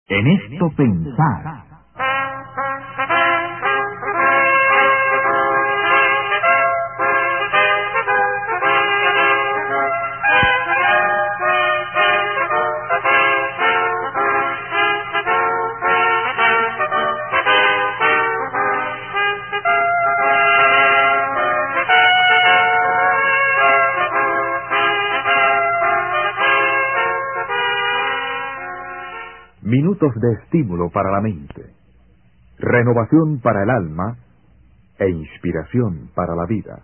En esto pensar. Minutos de estímulo para la mente, renovación para el alma e inspiración para la vida.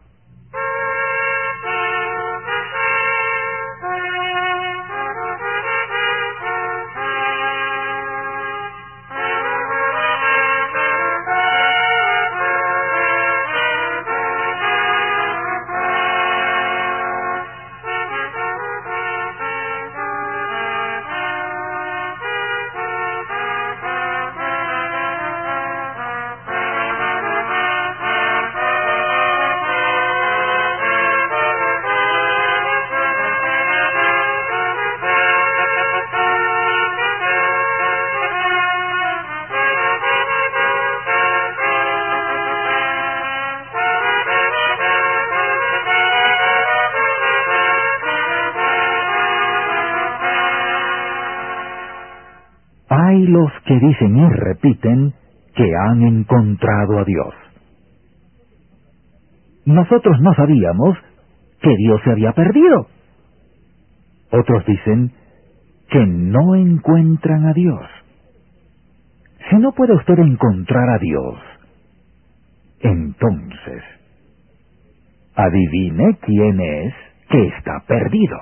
Hay los que dicen y repiten que han encontrado a Dios. Nosotros no sabíamos que Dios se había perdido. Otros dicen que no encuentran a Dios. Si no puede usted encontrar a Dios, entonces, adivine quién es que está perdido.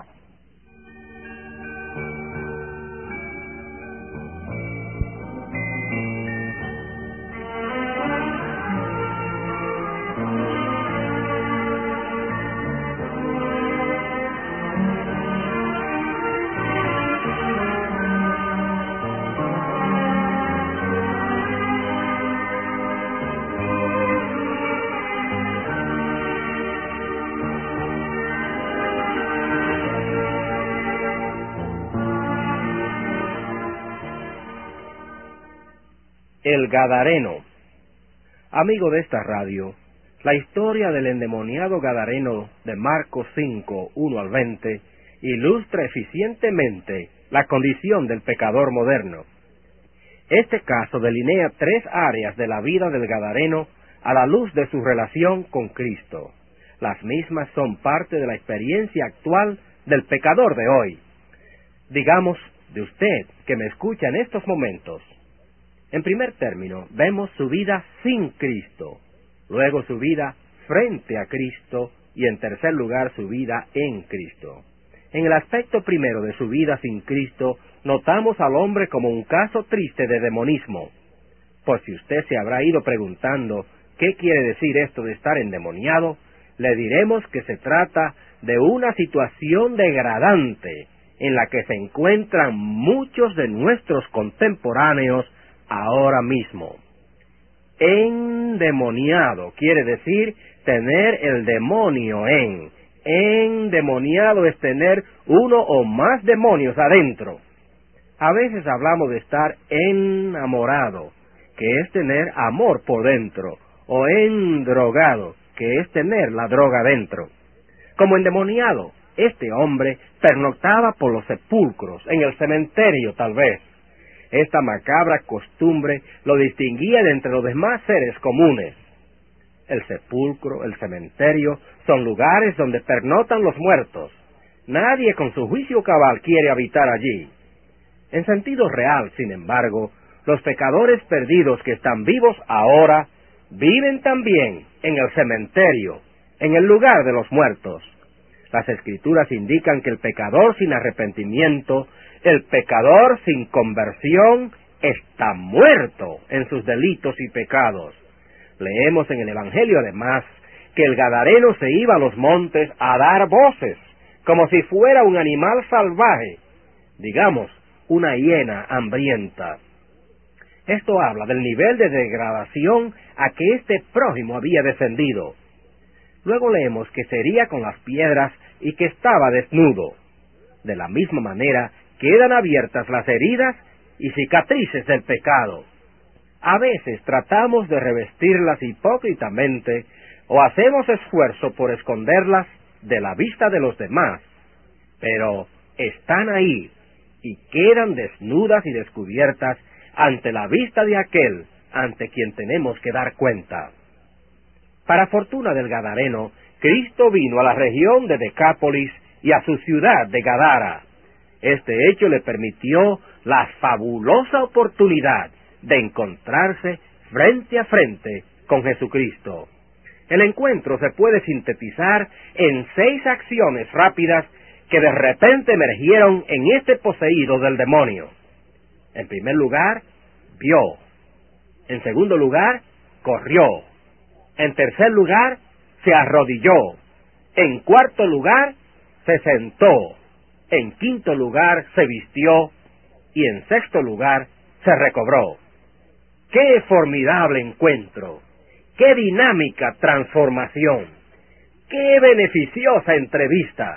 El Gadareno. Amigo de esta radio, la historia del endemoniado Gadareno de Marcos 5, 1 al 20, ilustra eficientemente la condición del pecador moderno. Este caso delinea tres áreas de la vida del Gadareno a la luz de su relación con Cristo. Las mismas son parte de la experiencia actual del pecador de hoy. Digamos, de usted que me escucha en estos momentos. En primer término, vemos su vida sin Cristo, luego su vida frente a Cristo y en tercer lugar su vida en Cristo. En el aspecto primero de su vida sin Cristo, notamos al hombre como un caso triste de demonismo. Por si usted se habrá ido preguntando qué quiere decir esto de estar endemoniado, le diremos que se trata de una situación degradante en la que se encuentran muchos de nuestros contemporáneos ahora mismo. Endemoniado quiere decir tener el demonio en. Endemoniado es tener uno o más demonios adentro. A veces hablamos de estar enamorado, que es tener amor por dentro, o endrogado, que es tener la droga dentro. Como endemoniado, este hombre pernoctaba por los sepulcros, en el cementerio tal vez. Esta macabra costumbre lo distinguía de entre los demás seres comunes. El sepulcro, el cementerio, son lugares donde pernoctan los muertos. Nadie con su juicio cabal quiere habitar allí. En sentido real, sin embargo, los pecadores perdidos que están vivos ahora, viven también en el cementerio, en el lugar de los muertos. Las Escrituras indican que el pecador sin arrepentimiento, el pecador sin conversión, está muerto en sus delitos y pecados. Leemos en el Evangelio además que el Gadareno se iba a los montes a dar voces, como si fuera un animal salvaje, digamos, una hiena hambrienta. Esto habla del nivel de degradación a que este prójimo había descendido. Luego leemos que se hería con las piedras y que estaba desnudo. De la misma manera, quedan abiertas las heridas y cicatrices del pecado. A veces tratamos de revestirlas hipócritamente o hacemos esfuerzo por esconderlas de la vista de los demás, pero están ahí y quedan desnudas y descubiertas ante la vista de aquel ante quien tenemos que dar cuenta. Para fortuna del Gadareno, Cristo vino a la región de Decápolis y a su ciudad de Gadara. Este hecho le permitió la fabulosa oportunidad de encontrarse frente a frente con Jesucristo. El encuentro se puede sintetizar en 6 acciones rápidas que de repente emergieron en este poseído del demonio. En primer lugar, vio. En segundo lugar, corrió. En tercer lugar, se arrodilló. En cuarto lugar, se sentó. En quinto lugar, se vistió. Y en sexto lugar, se recobró. ¡Qué formidable encuentro! ¡Qué dinámica transformación! ¡Qué beneficiosa entrevista!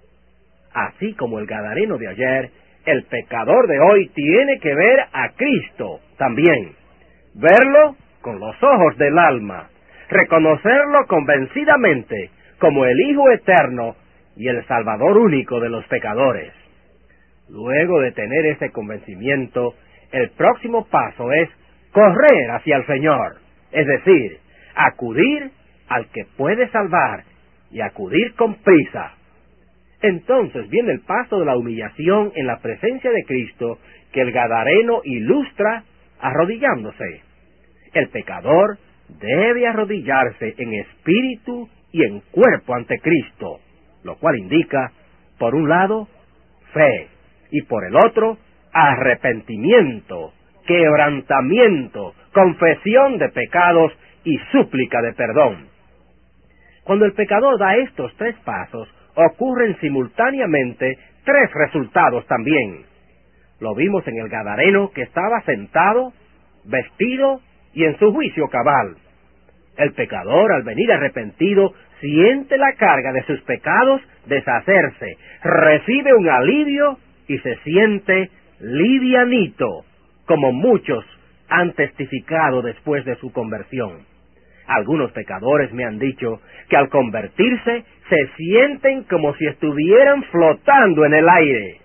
Así como el Gadareno de ayer, el pecador de hoy tiene que ver a Cristo también. Verlo con los ojos del alma, reconocerlo convencidamente como el Hijo eterno y el Salvador único de los pecadores. Luego de tener ese convencimiento, el próximo paso es correr hacia el Señor, es decir, acudir al que puede salvar y acudir con prisa. Entonces viene el paso de la humillación en la presencia de Cristo que el Gadareno ilustra arrodillándose. El pecador debe arrodillarse en espíritu y en cuerpo ante Cristo, lo cual indica, por un lado, fe, y por el otro, arrepentimiento, quebrantamiento, confesión de pecados y súplica de perdón. Cuando el pecador da estos 3 pasos, ocurren simultáneamente 3 resultados también. Lo vimos en el Gadareno, que estaba sentado, vestido y en su juicio cabal. El pecador, al venir arrepentido, siente la carga de sus pecados deshacerse, recibe un alivio y se siente livianito, como muchos han testificado después de su conversión. Algunos pecadores me han dicho que al convertirse se sienten como si estuvieran flotando en el aire.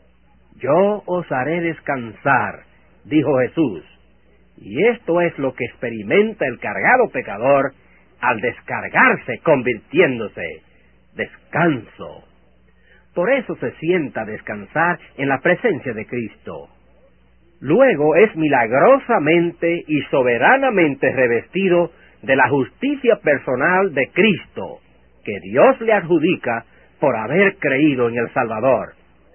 Yo os haré descansar, dijo Jesús, y esto es lo que experimenta el cargado pecador al descargarse, convirtiéndose. Descanso. Por eso se sienta a descansar en la presencia de Cristo. Luego es milagrosamente y soberanamente revestido de la justicia personal de Cristo, que Dios le adjudica por haber creído en el Salvador.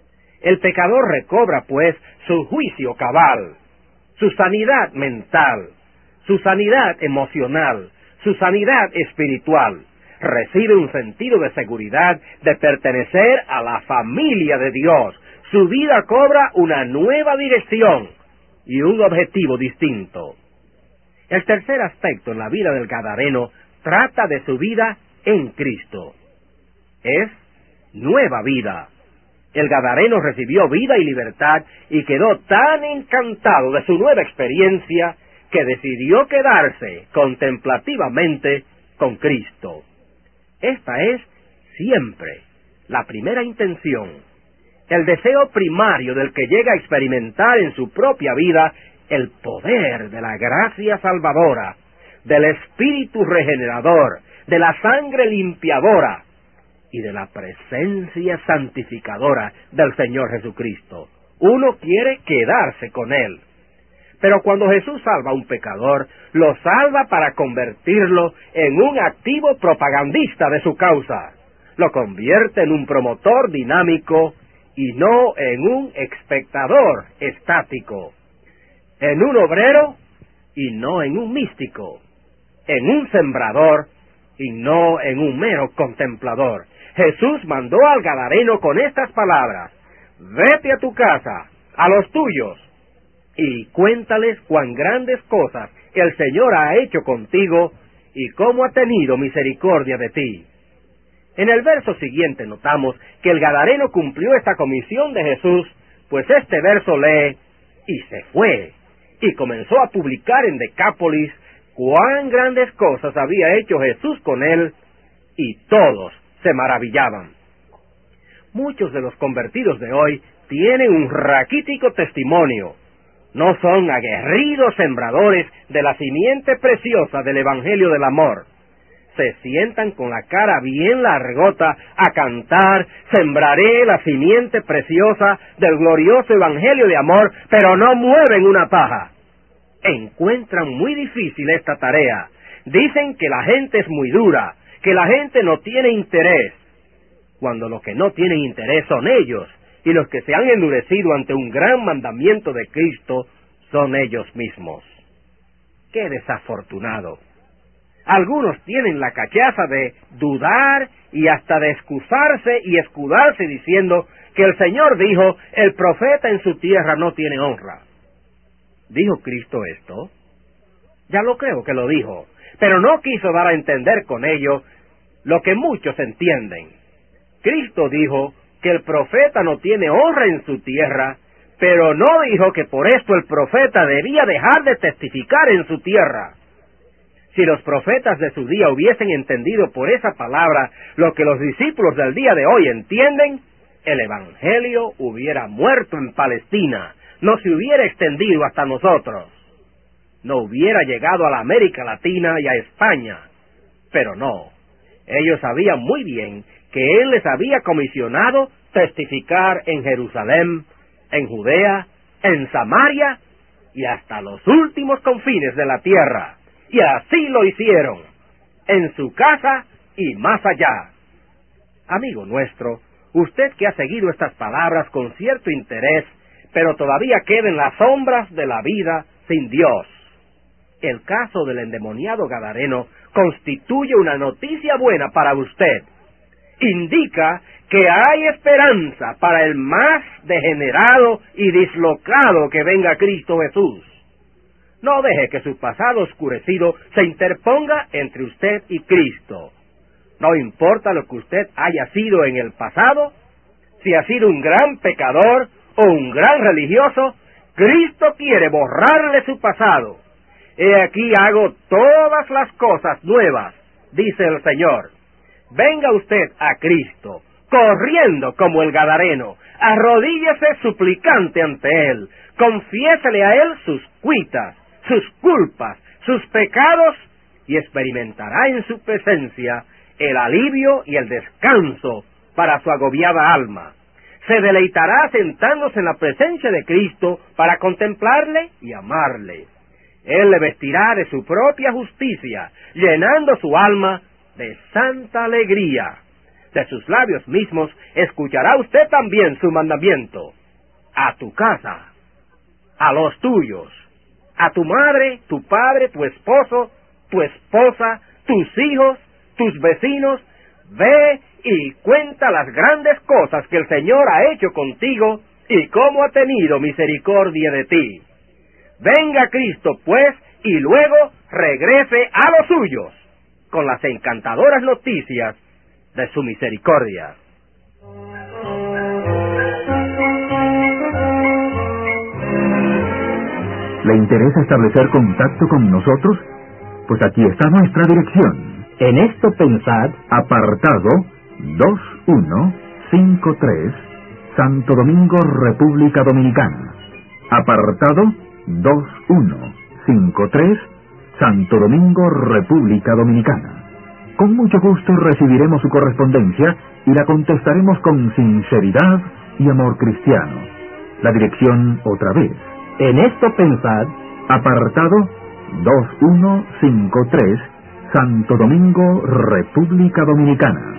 El pecador recobra, pues, su juicio cabal, su sanidad mental, su sanidad emocional, su sanidad espiritual. Recibe un sentido de seguridad de pertenecer a la familia de Dios. Su vida cobra una nueva dirección y un objetivo distinto. El tercer aspecto en la vida del Gadareno trata de su vida en Cristo. Es nueva vida. El Gadareno recibió vida y libertad y quedó tan encantado de su nueva experiencia que decidió quedarse contemplativamente con Cristo. Esta es siempre la primera intención, el deseo primario del que llega a experimentar en su propia vida el poder de la gracia salvadora, del espíritu regenerador, de la sangre limpiadora y de la presencia santificadora del Señor Jesucristo. Uno quiere quedarse con Él. Pero cuando Jesús salva a un pecador, lo salva para convertirlo en un activo propagandista de su causa. Lo convierte en un promotor dinámico y no en un espectador estático. En un obrero y no en un místico. En un sembrador y no en un mero contemplador. Jesús mandó al Gadareno con estas palabras: vete a tu casa, a los tuyos, y cuéntales cuán grandes cosas el Señor ha hecho contigo y cómo ha tenido misericordia de ti. En el verso siguiente notamos que el Gadareno cumplió esta comisión de Jesús, pues este verso lee: Y se fue, y comenzó a publicar en Decápolis cuán grandes cosas había hecho Jesús con él, y todos se maravillaban. Muchos de los convertidos de hoy tienen un raquítico testimonio. No son aguerridos sembradores de la simiente preciosa del Evangelio del amor. Se sientan con la cara bien largota a cantar: sembraré la simiente preciosa del glorioso Evangelio de amor, pero no mueven una paja. Encuentran muy difícil esta tarea. Dicen que la gente es muy dura, que la gente no tiene interés, cuando los que no tienen interés son ellos, y los que se han endurecido ante un gran mandamiento de Cristo son ellos mismos. ¡Qué desafortunado! Algunos tienen la cachaza de dudar y hasta de excusarse y escudarse diciendo que el Señor dijo: el profeta en su tierra no tiene honra. ¿Dijo Cristo esto? Ya lo creo que lo dijo, pero no quiso dar a entender con ello lo que muchos entienden. Cristo dijo que el profeta no tiene honra en su tierra, pero no dijo que por esto el profeta debía dejar de testificar en su tierra. Si los profetas de su día hubiesen entendido por esa palabra lo que los discípulos del día de hoy entienden, el Evangelio hubiera muerto en Palestina, no se hubiera extendido hasta nosotros, no hubiera llegado a la América Latina y a España. Pero no, ellos sabían muy bien que Él les había comisionado testificar en Jerusalén, en Judea, en Samaria y hasta los últimos confines de la tierra. Y así lo hicieron, en su casa y más allá. Amigo nuestro, usted que ha seguido estas palabras con cierto interés, pero todavía queda en las sombras de la vida sin Dios. El caso del endemoniado gadareno constituye una noticia buena para usted. Indica que hay esperanza para el más degenerado y dislocado que venga Cristo Jesús. No deje que su pasado oscurecido se interponga entre usted y Cristo. No importa lo que usted haya sido en el pasado, si ha sido un gran pecador o un gran religioso, Cristo quiere borrarle su pasado. He aquí hago todas las cosas nuevas, dice el Señor. Venga usted a Cristo, corriendo como el gadareno, arrodíllese suplicante ante Él, confiésele a Él sus cuitas, sus culpas, sus pecados, y experimentará en su presencia el alivio y el descanso para su agobiada alma. Se deleitará sentándose en la presencia de Cristo para contemplarle y amarle. Él le vestirá de su propia justicia, llenando su alma de santa alegría. De sus labios mismos escuchará usted también su mandamiento: a tu casa, a los tuyos, a tu madre, tu padre, tu esposo, tu esposa, tus hijos, tus vecinos. Ve y cuenta las grandes cosas que el Señor ha hecho contigo y cómo ha tenido misericordia de ti. Venga Cristo, pues, y luego regrese a los suyos con las encantadoras noticias de su misericordia. ¿Le interesa establecer contacto con nosotros? Pues aquí está nuestra dirección. En esto pensad, apartado 2153, Santo Domingo, República Dominicana. Apartado 2153, Santo Domingo, República Dominicana. Con mucho gusto recibiremos su correspondencia y la contestaremos con sinceridad y amor cristiano. La dirección otra vez. en esto pensad, apartado 2153, Santo Domingo, República Dominicana.